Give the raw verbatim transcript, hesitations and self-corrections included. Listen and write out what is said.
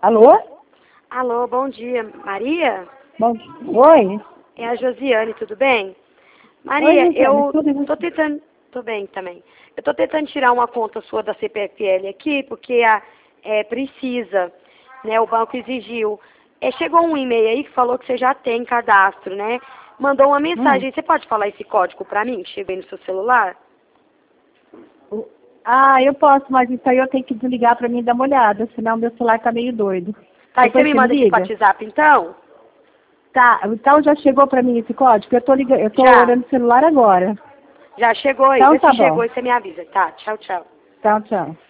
Alô? Alô, bom dia. Maria? Bom, oi? É a Josiane, tudo bem? Maria, Oi, Josiane, eu tudo bem? tô tentando... Tô bem também. Eu tô tentando tirar uma conta sua da C P F L aqui, porque a, é, precisa, né? O banco exigiu. É, chegou um e-mail aí que falou que você já tem cadastro, né? Mandou uma Hum. mensagem. Você pode falar esse código pra mim, que chegou aí no seu celular? Ah, eu posso, mas isso aí eu tenho que desligar pra mim dar uma olhada, senão meu celular tá meio doido. Tá, e você Depois me você me manda aqui pro liga? WhatsApp, então? Tá, então já chegou pra mim esse código? Eu tô ligando, eu tô Já. olhando o celular agora. Já chegou aí. Então Vê tá se bom. chegou e você me avisa. Tá, tchau, tchau. Então, tchau.